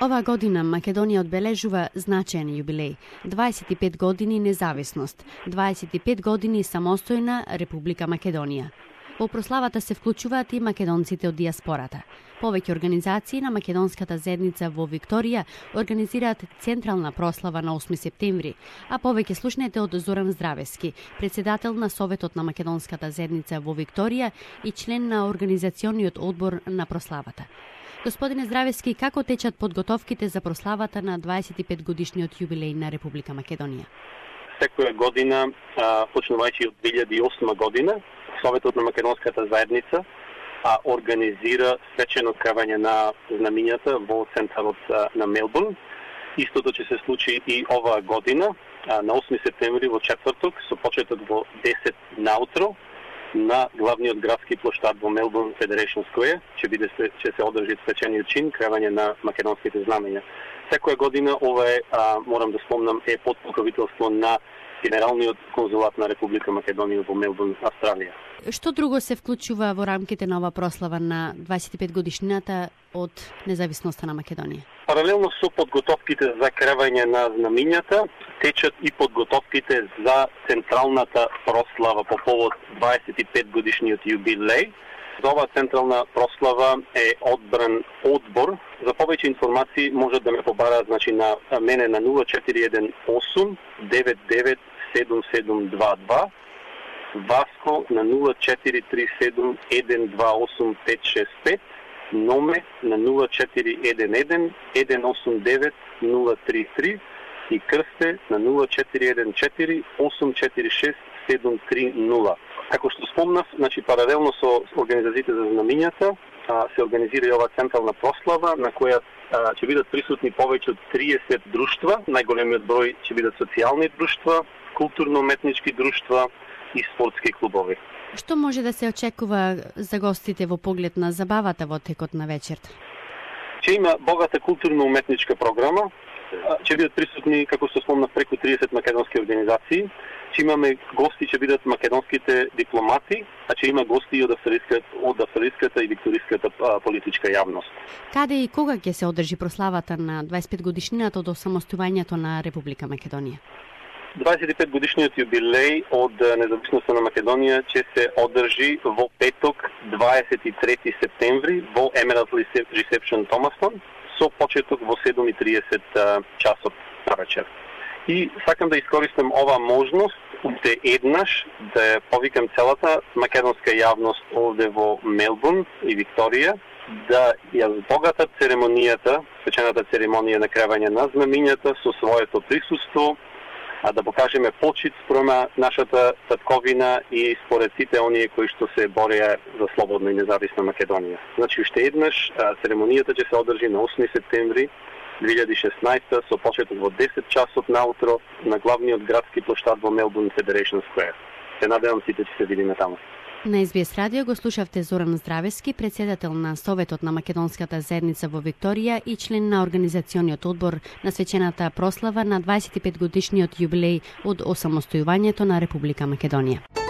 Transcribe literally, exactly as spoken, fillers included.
Ова година Македонија одбележува значаен јубилеј – дваесет и пет години независност, дваесет и пет години самостојна Република Македонија. Во прославата се вклучуваат и македонците од дијаспората. Повеќе организации на македонската заедница во Викторија организираат централна прослава на осми септември, а повеќе слушнете од Зоран Здравески, председател на Советот на македонската заедница во Викторија и член на организациониот одбор на прославата. Господине Здравески, како течат подготовките за прославата на дваесет и пет годишниот јубилеј на Република Македонија? Секоја година, почнувајќи од две илјади и осма година, Советот на македонската заедница а, организира свечено откривање на знамињата во центарот на Мелбурн. Истото ќе се случи и оваа година, а, на осми септември во четврток, со почеток во десет наутро, на главниот градски плоштад во Мелбурн Федерейшн Сквер ќе биде ќе се одржи свечениот чин кривање на македонските знамења. Секоја година ова е, а, морам да спомнам, е под покровителство на Генералниот конзулат на Република Македонија во Мелбурн, Австралија. Што друго се вклучува во рамките на ова прослава на дваесет и пет годишнината од независноста на Македонија? Паралелно со подготовките за кривање на знамињата, течат и подготовките за централната прослава по повод дваесет и пет годишниот јубилеј. За оваа централна прослава е одбран одбор. За повеќе информации можат да ме побараат, значи, на мене на нула четири еден осум девет девет седум седум два два, Васко на нула четири три седум еден два осум пет шест пет, Номе на нула четири еден еден еден осум девет нула три три и Крсте на нула четири еден четири осум четири шест седум три нула. Како што спомнав, значи паралелно со организациите за знамињата, се организира и ова централна прослава на која а, ќе бидат присутни повеќе од триесет друштва. Најголемиот број ќе бидат социјални друштва, културно-уметнички друштва и спортски клубови. Што може да се очекува за гостите во поглед на забавата во текот на вечерта? Ќе има богата културно-уметничка програма. Ќе бидат присутни, како што спомнав, преку триесет македонски организации. Ќе имаме гости, ќе бидат македонските дипломати, а ќе има гости и од австралиската, од австралиската и викториската политичка јавност. Каде и кога ќе се одржи прославата на дваесет и пет годишнината од осамостојувањето на Република Македонија? дваесет и пет годишниот јубилеј од независноста на Македонија ќе се одржи во петок дваесет и трети септември во Emerald Reception Томастон со почеток во седум и триесет часот на вечер. И сакам да искористам оваа можност уште еднаш да повикам целата македонска јавност овде во Мелбурн и Викторија да ја збогатат церемонијата, свечената церемонија на кривање на знамињата со своето присуство, а да покажеме почит спрема нашата татковина и според сите оние кои што се бореа за слободна и независна Македонија. Значи, уште еднаш церемонијата ќе се одржи на осми септември две илјади и шеснаесета со почеток во десет часот наутро на главниот градски плоштад во Мелбурн Федерейшн Сквер. Се надевам сите ќе се видиме таму. На Ес Би Ес радио го слушавте Зоран Здравески, председател на Советот на македонската заедница во Викторија и член на организациониот одбор на свечената прослава на дваесет и пет годишниот јубилеј од осамостојувањето на Република Македонија.